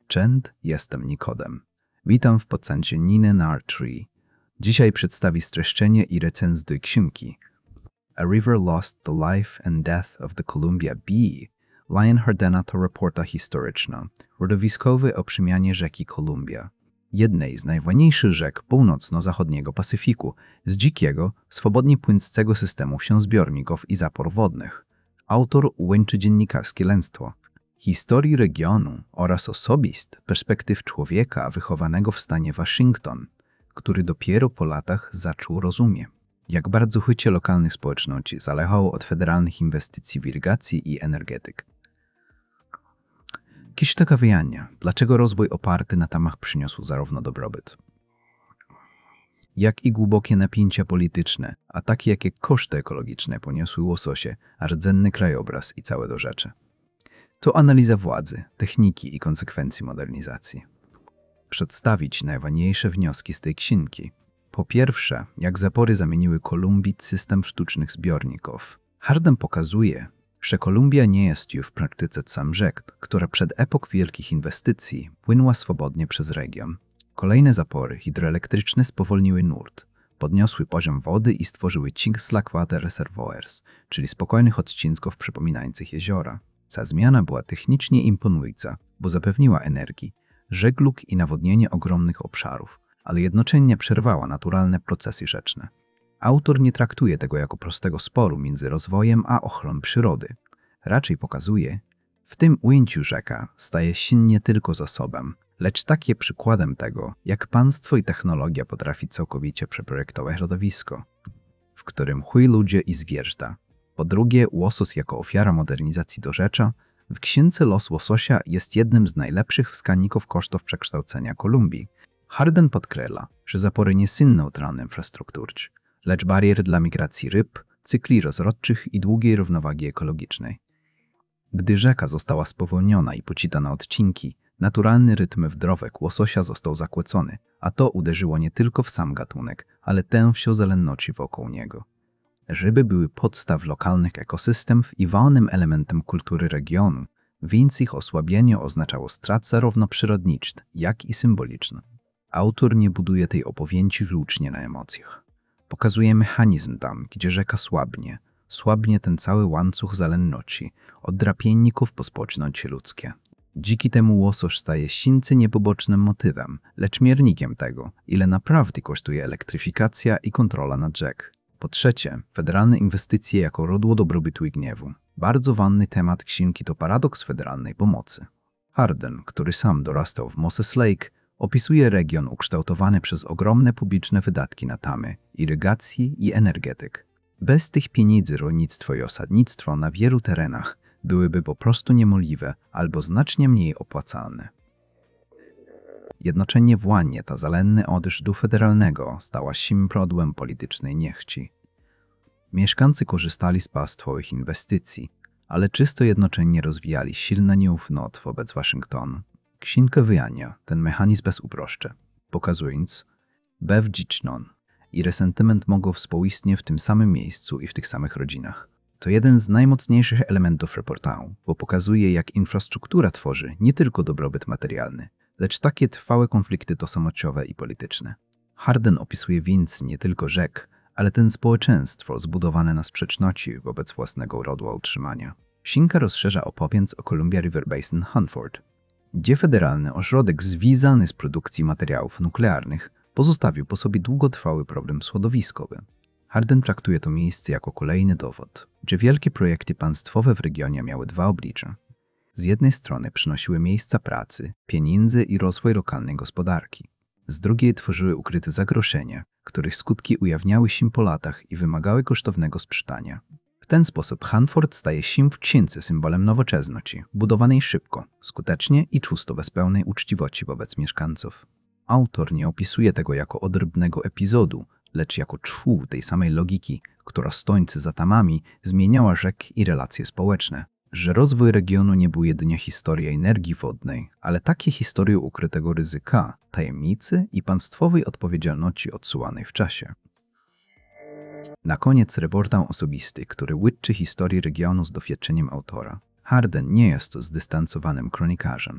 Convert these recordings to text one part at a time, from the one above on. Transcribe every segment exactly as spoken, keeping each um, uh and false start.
Cześć, jestem Nikodem. Witam w podcaście Niny Nar trzy. Dzisiaj przedstawi streszczenie i recenzję książki A River Lost the Life and Death of the Columbia B. Lion Hardena to reporta historyczna, rodowiskowy o przemianie rzeki Columbia, jednej z najwolniejszych rzek północno-zachodniego Pacyfiku, z dzikiego, swobodnie płynącego systemu księzbiorników i zapor wodnych. Autor łączy dziennikarskie lenstwo, historii regionu oraz osobist perspektyw człowieka wychowanego w stanie Waszyngton, który dopiero po latach zaczął rozumieć, jak bardzo życie lokalnych społeczności zależało od federalnych inwestycji w irygację i energetykę. Historia wyjaśnia, dlaczego rozwój oparty na tamach przyniósł zarówno dobrobyt, jak i głębokie napięcia polityczne, a takie jakie koszty ekologiczne poniosły łososie, a rdzenny krajobraz i całe do rzeczy. To analiza władzy, techniki i konsekwencji modernizacji. Przedstawić najważniejsze wnioski z tej księgi. Po pierwsze, jak zapory zamieniły Kolumbii system sztucznych zbiorników. Harden pokazuje, że Kolumbia nie jest już w praktyce sam rzek, która przed epok wielkich inwestycji płynęła swobodnie przez region. Kolejne zapory hidroelektryczne spowolniły nurt, podniosły poziom wody i stworzyły slackwater reservoirs, czyli spokojnych odcinków przypominających jeziora. Ta zmiana była technicznie imponująca, bo zapewniła energii, żeglug i nawodnienie ogromnych obszarów, ale jednocześnie przerwała naturalne procesy rzeczne. Autor nie traktuje tego jako prostego sporu między rozwojem a ochroną przyrody. Raczej pokazuje, w tym ujęciu rzeka staje się nie tylko zasobem, lecz takie przykładem tego, jak państwo i technologia potrafi całkowicie przeprojektować środowisko, w którym chuj ludzie i zwierzęta. Po drugie, łosos jako ofiara modernizacji dorzecza. W księdze Los łososia jest jednym z najlepszych wskaźników kosztów przekształcenia Kolumbii. Harden podkreśla, że zapory nie są neutralne infrastrukturze, lecz barier dla migracji ryb, cykli rozrodczych i długiej równowagi ekologicznej. Gdy rzeka została spowolniona i pocita na odcinki, naturalny rytm wdrowek łososia został zakłócony, a to uderzyło nie tylko w sam gatunek, ale tę wsią zelenności wokół niego. Ryby były podstaw lokalnych ekosystemów i ważnym elementem kultury regionu, więc ich osłabienie oznaczało strat zarówno przyrodniczych, jak i symboliczny. Autor nie buduje tej opowieści wyłącznie na emocjach. Pokazuje mechanizm tam, gdzie rzeka słabnie, słabnie ten cały łańcuch zalenności, od drapienników po społeczności ludzkie. Dziki temu łosoś staje się niepobocznym motywem, lecz miernikiem tego, ile naprawdę kosztuje elektryfikacja i kontrola nad rzek. Po trzecie, federalne inwestycje jako rodło dobrobytu i gniewu. Bardzo ważny temat księgi to paradoks federalnej pomocy. Harden, który sam dorastał w Moses Lake, opisuje region ukształtowany przez ogromne publiczne wydatki na tamy, irygację i energetyk. Bez tych pieniędzy rolnictwo i osadnictwo na wielu terenach byłyby po prostu niemożliwe albo znacznie mniej opłacalne. Jednocześnie właśnie ta zalenny odejść do federalnego stała się prodłem politycznej niechci. Mieszkańcy korzystali z państwowych inwestycji, ale czysto jednocześnie rozwijali silne nieufność wobec Waszyngtonu. Księga wyjaśnia ten mechanizm bez uproszczeń, pokazując, że wdzięczność i resentyment mogą współistnieć w tym samym miejscu i w tych samych rodzinach. To jeden z najmocniejszych elementów reportażu, bo pokazuje, jak infrastruktura tworzy nie tylko dobrobyt materialny, lecz takie trwałe konflikty tożsamościowe i polityczne. Harden opisuje więc nie tylko rzek, ale ten społeczeństwo zbudowane na sprzeczności wobec własnego rodła utrzymania. Księga rozszerza opowieść o Columbia River Basin Hanford, gdzie federalny ośrodek związany z produkcją materiałów nuklearnych pozostawił po sobie długotrwały problem środowiskowy. Harden traktuje to miejsce jako kolejny dowód, że wielkie projekty państwowe w regionie miały dwa oblicza. Z jednej strony przynosiły miejsca pracy, pieniędzy i rozwój lokalnej gospodarki. Z drugiej tworzyły ukryte zagrożenia, których skutki ujawniały się po latach i wymagały kosztownego sprzątania. W ten sposób Hanford staje się w księdze symbolem nowoczesności, budowanej szybko, skutecznie i czysto bez pełnej uczciwości wobec mieszkańców. Autor nie opisuje tego jako odrębnego epizodu, lecz jako człon tej samej logiki, która stojąc za tamami zmieniała rzek i relacje społeczne. Że rozwój regionu nie był jedynie historią energii wodnej, ale takie historie ukrytego ryzyka, tajemnicy i państwowej odpowiedzialności odsuwanej w czasie. Na koniec reportaż osobisty, który łączy historię regionu z doświadczeniem autora. Harden nie jest zdystansowanym kronikarzem.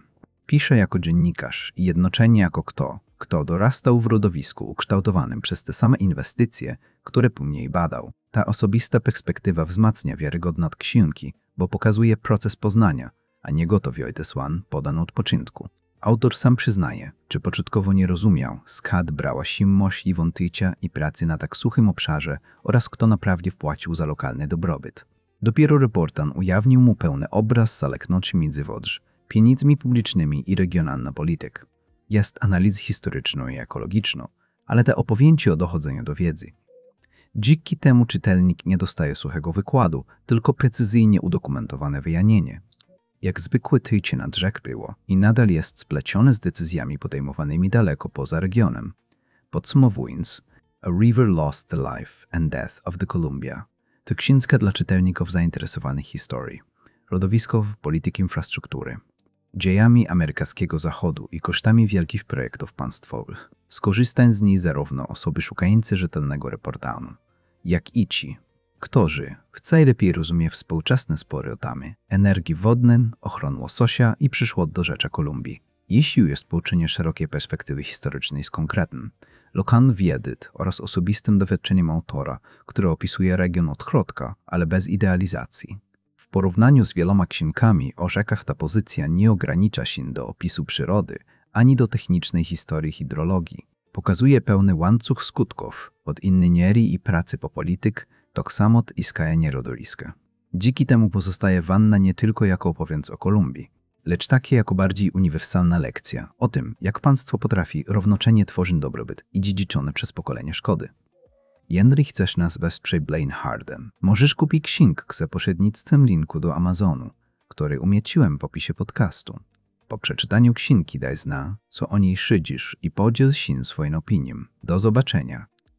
Pisze jako dziennikarz i jednocześnie jako kto, kto dorastał w rodowisku ukształtowanym przez te same inwestycje, które później badał. Ta osobista perspektywa wzmacnia wiarygodność książki, bo pokazuje proces poznania, a nie gotowy odesłan podan od początku. Autor sam przyznaje, że początkowo nie rozumiał, skąd brała się możliwość wątycia i pracy na tak suchym obszarze oraz kto naprawdę wpłacił za lokalny dobrobyt. Dopiero reportan ujawnił mu pełny obraz zaleknoczy między wodrz, pieniędzmi publicznymi i regionalna polityk. Jest analiz historyczną i ekologiczną, ale te opowieści o dochodzeniu do wiedzy. Dzięki temu czytelnik nie dostaje suchego wykładu, tylko precyzyjnie udokumentowane wyjaśnienie. Jak zwykły tyjcie nad rzek było i nadal jest spleciony z decyzjami podejmowanymi daleko poza regionem. Podsumowując, A River Lost the Life and Death of the Columbia to książka dla czytelników zainteresowanych historii, rodowiskow, polityki infrastruktury, dziejami amerykańskiego zachodu i kosztami wielkich projektów państwowych. Skorzystają z niej zarówno osoby szukające rzetelnego reportażu, jak i ci, którzy chcą lepiej rozumieć współczesne spory o tamy, energii wodnej, ochronę łososia i przyszłość do rzecza Kolumbii. Jeśli jest połączenie szerokiej perspektywy historycznej z konkretnym, lokalnym wiedzy oraz osobistym doświadczeniem autora, który opisuje region od środka, ale bez idealizacji. W porównaniu z wieloma książkami o rzekach ta pozycja nie ogranicza się do opisu przyrody, ani do technicznej historii hydrologii. Pokazuje pełny łańcuch skutków od inżynierii i pracy po polityk, tak samo i skajanie rodowiska. Dzięki temu pozostaje wanna nie tylko jako opowieść o Kolumbii, lecz takie jako bardziej uniwersalna lekcja o tym, jak państwo potrafi równocześnie tworzyć dobrobyt i dziedziczone przez pokolenie szkody. Jeżeli chcesz nas wesprzeć Blaine Hardem, możesz kupić książkę za pośrednictwem linku do Amazonu, który umieściłem w opisie podcastu. Po przeczytaniu książki daj zna, co o niej szydzisz i podziel się swoją opinią. Do zobaczenia.